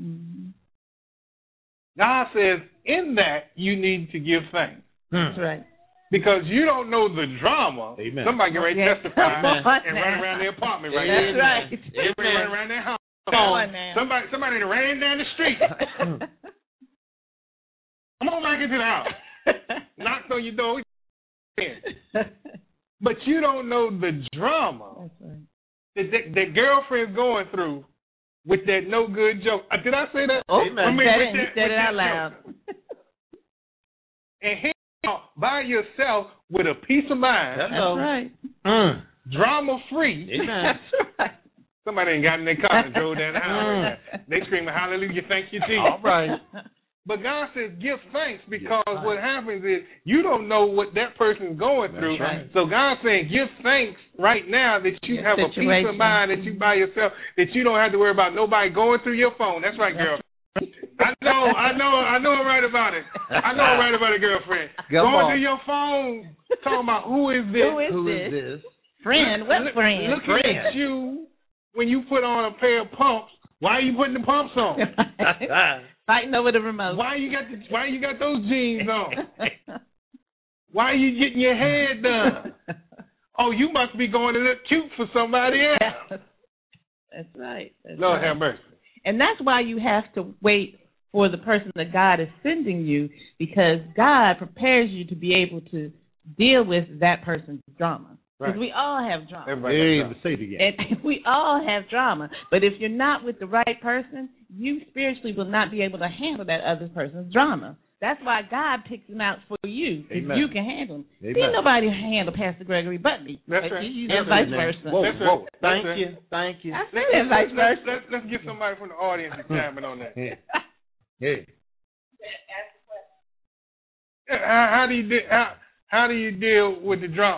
God says, in that, you need to give thanks. That's right. Because you don't know the drama. Amen. Somebody get ready to testify and run around their apartment right now. That's right. Everybody run around their house. Somebody ran down the street. Come on back into the house. Knocked on your door. But you don't know the drama that girlfriend's going through with that no good joke. Did I say that? Oh, he said it out loud. And by yourself with a peace of mind. That's right. Drama free. Amen. That's right. Somebody ain't got in their car and drove down the highway. They screaming, hallelujah, thank you, Jesus. All right. But God says give thanks because what happens is you don't know what that person's going through. Right. So God's saying give thanks right now that you have a peace of mind, that you by yourself, that you don't have to worry about nobody going through your phone. That's right, girl. I know I'm right about it. I know I'm right about it, girlfriend. Going through your phone, talking about who is this? Who is this? Friend, what friend? Looking at you when you put on a pair of pumps. Why are you putting the pumps on? Fighting over the remote. Why you got those jeans on? Why are you getting your hair done? Oh, you must be going to look cute for somebody else. That's right. Lord have mercy. And that's why you have to wait for the person that God is sending you, because God prepares you to be able to deal with that person's drama. Because we all have drama. And we all have drama. But if you're not with the right person, you spiritually will not be able to handle that other person's drama. That's why God picks them out for you, if you can handle them. Ain't nobody handle Pastor Gregory but me. That's right. And vice versa. Whoa. Thank you. I said and vice versa. Let's get somebody from the audience to chime in on that. Hey. How do you deal with the drama?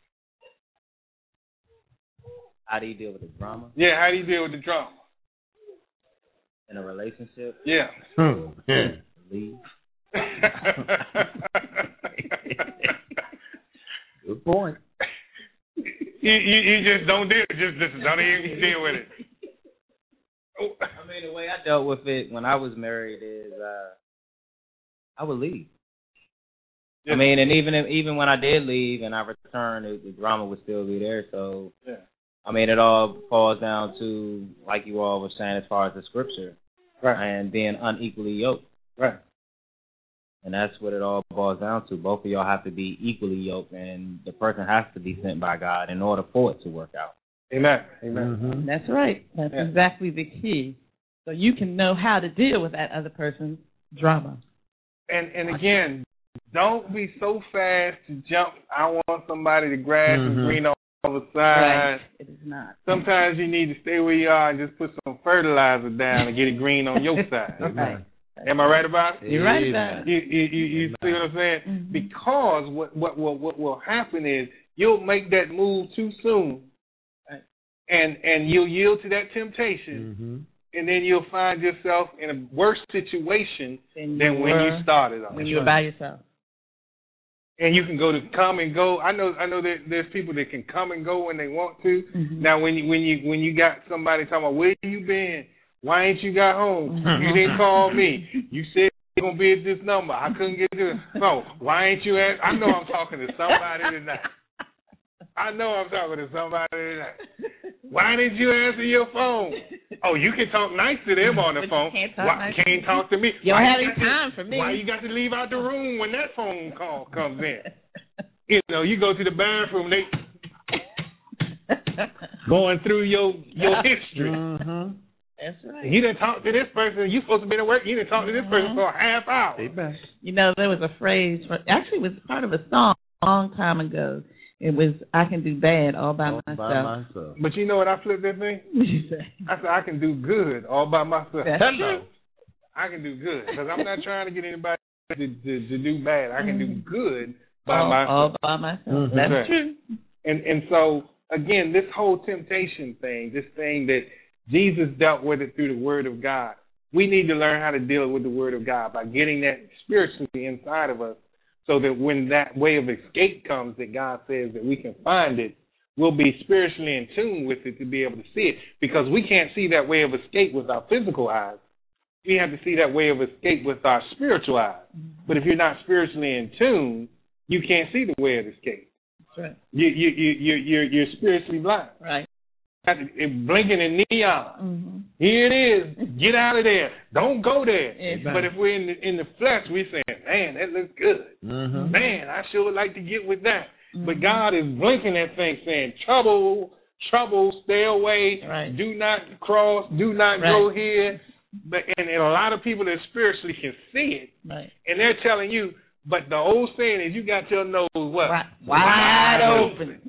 How do you deal with the drama? Yeah, how do you deal with the drama? In a relationship? Yeah. Leave. Good point. You just don't deal. Just don't even deal with it. I mean, the way I dealt with it when I was married is I would leave. Yeah. I mean, and even when I did leave and I returned, the drama would still be there. So, I mean, it all falls down to, like you all were saying, as far as the scripture, and being unequally yoked. Right. And that's what it all boils down to. Both of y'all have to be equally yoked, and the person has to be sent by God in order for it to work out. Amen. Mm-hmm. That's right. That's exactly the key. So you can know how to deal with that other person's drama. And again, don't be so fast to jump. I want somebody to grass and green on the side. Right. It is not. Sometimes you need to stay where you are and just put some fertilizer down and get it green on your side. Right. Am I right about it? You're right about it. You see what I'm saying? Mm-hmm. Because what will happen is you'll make that move too soon, and you'll yield to that temptation, and then you'll find yourself in a worse situation than when you started on. When you were by yourself. And you can come and go. I know that there's people that can come and go when they want to. Mm-hmm. Now, when you got somebody talking about where you been, why ain't you got home? You didn't call me. You said you're going to be at this number. I couldn't get to it. No, why ain't you ask? I know I'm talking to somebody tonight. Why didn't you answer your phone? Oh, you can talk nice to them on the phone. Can't talk to me. You don't have any time for me. Why you got to leave out the room when that phone call comes in? You go to the bathroom, they going through your history. Mm-hmm. That's right. You didn't talk to this person. You supposed to be at work. You didn't talk to this person for a half hour. There was a phrase. Actually, it was part of a song a long time ago. It was, I can do bad all by myself. But you know what I flipped that thing? What you say? I said, I can do good all by myself. That's true. I can do good. Because I'm not trying to get anybody to do bad. I can do good by myself. All by myself. Mm-hmm. That's true. And so, again, this whole temptation thing, this thing that Jesus dealt with it through the Word of God, we need to learn how to deal with the Word of God by getting that spiritually inside of us, so that when that way of escape comes that God says that we can find it, we'll be spiritually in tune with it to be able to see it. Because we can't see that way of escape with our physical eyes. We have to see that way of escape with our spiritual eyes. But if you're not spiritually in tune, you can't see the way of escape. That's right. You're spiritually blind. Right. It's blinking in neon. Mm-hmm. Here it is. Get out of there. Don't go there. Exactly. But if we're in the flesh, we're saying, man, that looks good. Mm-hmm. Man, I sure would like to get with that. Mm-hmm. But God is blinking that thing saying, trouble, stay away. Right. Do not cross. Do not go here. And a lot of people that spiritually can see it. Right. And they're telling you, But the old saying is, you got your nose what? Wide open.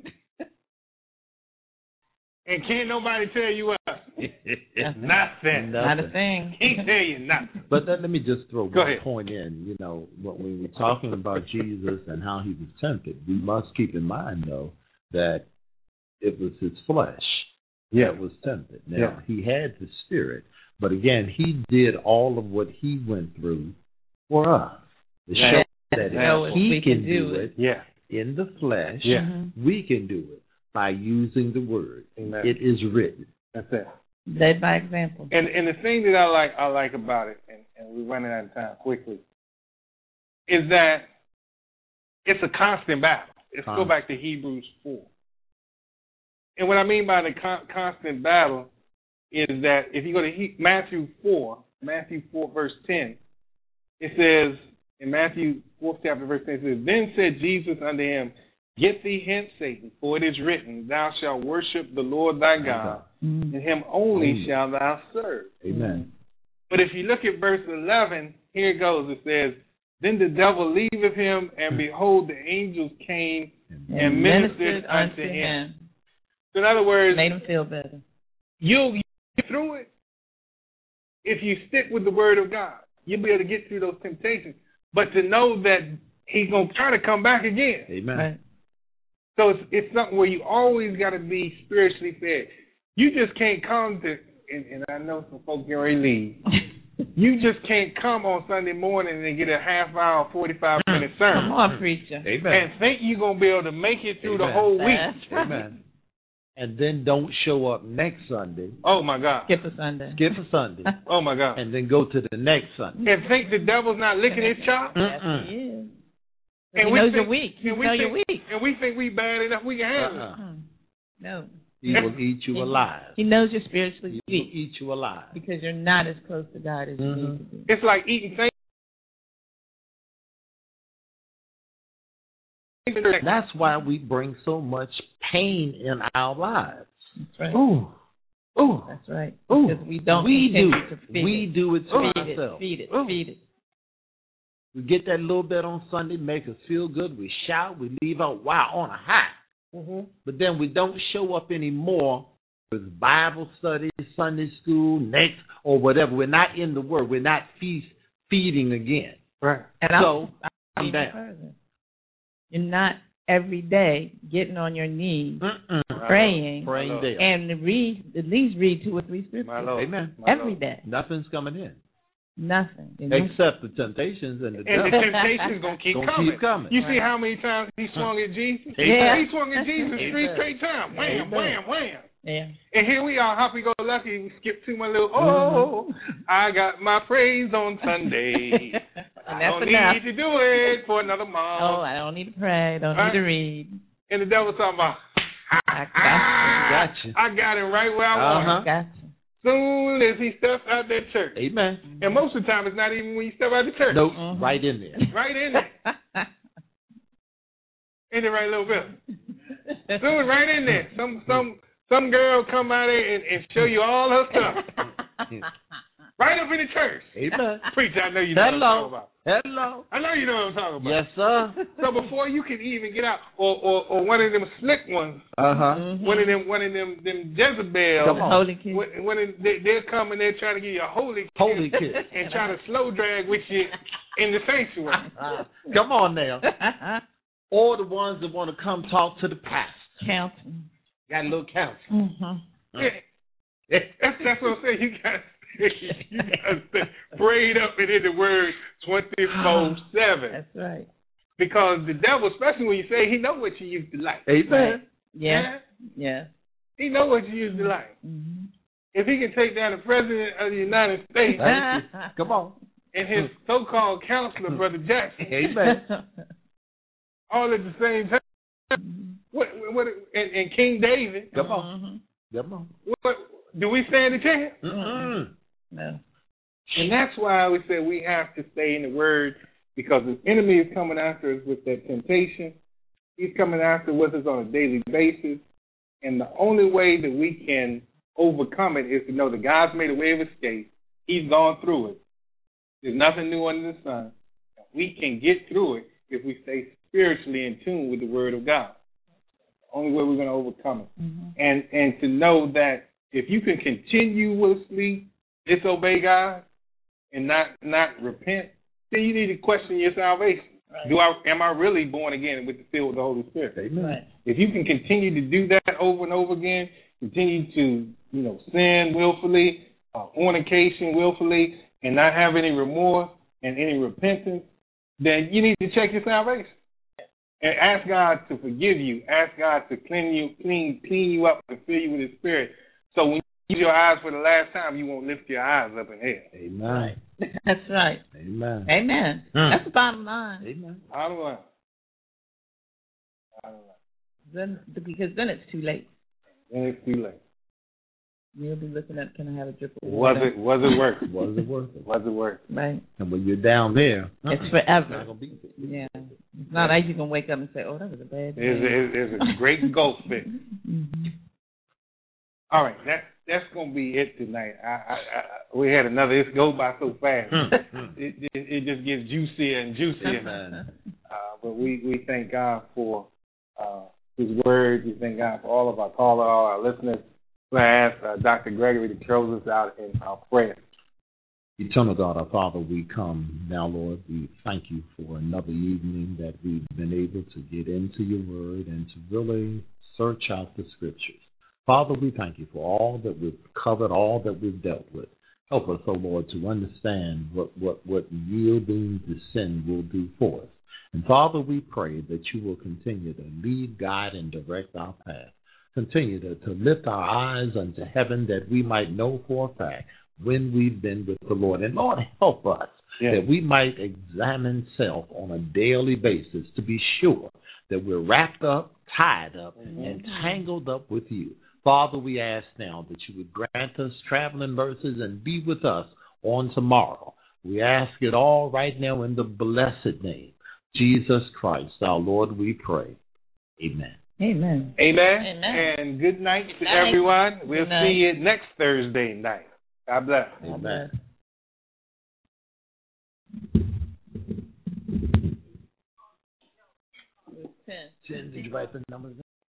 And can't nobody tell you what? Nothing. Not a thing. Can't tell you nothing. But let me just throw Go one ahead. point in. You know, when we were talking about Jesus and how he was tempted, we must keep in mind, though, that it was his flesh that was tempted. Now, he had the spirit, but again, he did all of what he went through for us to show that he can do it in the flesh. We can do it by using the word. Amen. It is written. That's it. Led by example. And the thing that I like about it, and we're running out of time quickly, is that it's a constant battle. Let's go back to Hebrews 4. And what I mean by the constant battle is that if you go to Matthew 4 verse 10, it says, in Matthew 4th chapter verse 10, it says, Then said Jesus unto him, Get thee hence, Satan, for it is written, Thou shalt worship the Lord thy God, and him only shalt thou serve. Amen. But if you look at verse 11, here it goes. It says, Then the devil leaveth him, and behold, the angels came and ministered unto him. So in other words, made him feel better. You'll get through it if you stick with the word of God. You'll be able to get through those temptations. But to know that he's going to try to come back again. Amen. Right. So it's something where you always got to be spiritually fed. You just can't come to, and I know some folks get ready to leave. You just can't come on Sunday morning and get a half hour, 45-minute sermon. Come on, preacher. Amen. And think you're going to be able to make it through the whole week. That's right. Amen. And then don't show up next Sunday. Oh, my God. Skip a Sunday. Skip a Sunday. Oh, my God. And then go to the next Sunday. And think the devil's not licking his chops. Yes, he is. And he we knows think, you're weak. He knows you're weak. And we think we bad enough we can handle it. No. He will eat you alive. He knows you're spiritually He will weak eat you alive. because you're not as close to God as you need to be. It's like eating things. That's why we bring so much pain in our lives. That's right. Ooh. That's right. Ooh. Because we don't We continue do. to feed We it. do it to Feed ourselves. it. Feed it. Ooh. Feed it. We get that little bit on Sunday, make us feel good. We shout. We leave out on a high. But then we don't show up anymore with Bible studies, Sunday school, next, or whatever. We're not in the Word. We're not feeding again. Right. And So, I'm I'm down. further. You're not every day getting on your knees, praying, Praying there. and at least read 2 or 3 scriptures. My Lord. Amen. Every day. Nothing's coming in. Nothing. Except the temptations and the And the devil. temptation's going to keep Gonna coming. keep coming. You see how many times he swung at Jesus? Yeah. He swung at Jesus 3 straight times. Wham, wham, wham. Yeah. And here we are, happy-go-lucky. We skip to my little, I got my praise on Sunday. And I that's don't enough. need to do it for another month. Oh, I don't need to pray. Don't need to read. And the devil's talking about, I Gotcha. I got him right where I want him. Gotcha. Soon as he steps out that church. Amen. And most of the time, it's not even when you step out the church. Nope. Right in there. Right in there. In the right little bit. Soon right in there. Some girl come out there and show you all her stuff. Right up in the church. Amen. Preacher, I know you know what I'm talking about. Hello. I know you know what I'm talking about. Yes, sir. So before you can even get out, or one of them slick ones, one of them Jezebels, Come on. Holy kiss. They're coming there trying to give you a holy kiss and trying to slow drag with you in the sanctuary. Come on now. Or the ones that want to come talk to the pastor. Counting. Got a little counsel. Yeah. That's what I'm saying. You got to stay prayed up and in the word 24/7. That's right. Because the devil, especially when you say he know what you used to like. Amen. Right. Yeah. Yeah. He know what you used to like. If he can take down the president of the United States Come on. and his so-called counselor, Brother Jackson, Amen. all at the same time. And King David. Come on. Come on. What, do we stand a chance? No. And that's why we say we have to stay in the Word, because the enemy is coming after us with that temptation. He's coming after us on a daily basis. And the only way that we can overcome it is to know that God's made a way of escape. He's gone through it. There's nothing new under the sun. we can get through it if we stay spiritually in tune with the Word of God. Only way we're going to overcome it. Mm-hmm. And to know that if you can continuously disobey God and not repent, then you need to question your salvation. Right. Am I really born again with the fill of the Holy Spirit? Amen. Right. If you can continue to do that over and over again, continue to sin willfully, fornication willfully, and not have any remorse and any repentance, then you need to check your salvation and ask God to forgive you. Ask God to clean you up and fill you with His Spirit. So when you use your eyes for the last time, you won't lift your eyes up in hell. Amen. That's right. Amen. Amen. That's the bottom line. Amen. Bottom line. Because then it's too late. Then it's too late. You'll be looking at, can I have a drip of water? Was it worth it? Was it worth it? Was it worth it? Right. And when you're down there, it's forever. Yeah. It's not like you can wake up and say, oh, that was a bad day. It's a great gulf fit. Mm-hmm. All right. That's going to be it tonight. We had another. It goes by so fast. it just gets juicier and juicier. But we thank God for His Word. We thank God for all of our callers, all our listeners. I ask Dr. Gregory to close us out in our prayer. Eternal God, our Father, we come now, Lord. We thank you for another evening that we've been able to get into your word and to really search out the scriptures. Father, we thank you for all that we've covered, all that we've dealt with. Help us, oh Lord, to understand what yielding to sin will do for us. And Father, we pray that you will continue to lead, guide, and direct our path. Continue to lift our eyes unto heaven that we might know for a fact when we've been with the Lord. And Lord, help us that we might examine self on a daily basis to be sure that we're wrapped up, tied up, and tangled up with you. Father, we ask now that you would grant us traveling mercies and be with us on tomorrow. We ask it all right now in the blessed name, Jesus Christ, our Lord, we pray. Amen. Amen. Amen. And good night to everyone. We'll see you next Thursday night. God bless. Amen. 10. Did you write the numbers down?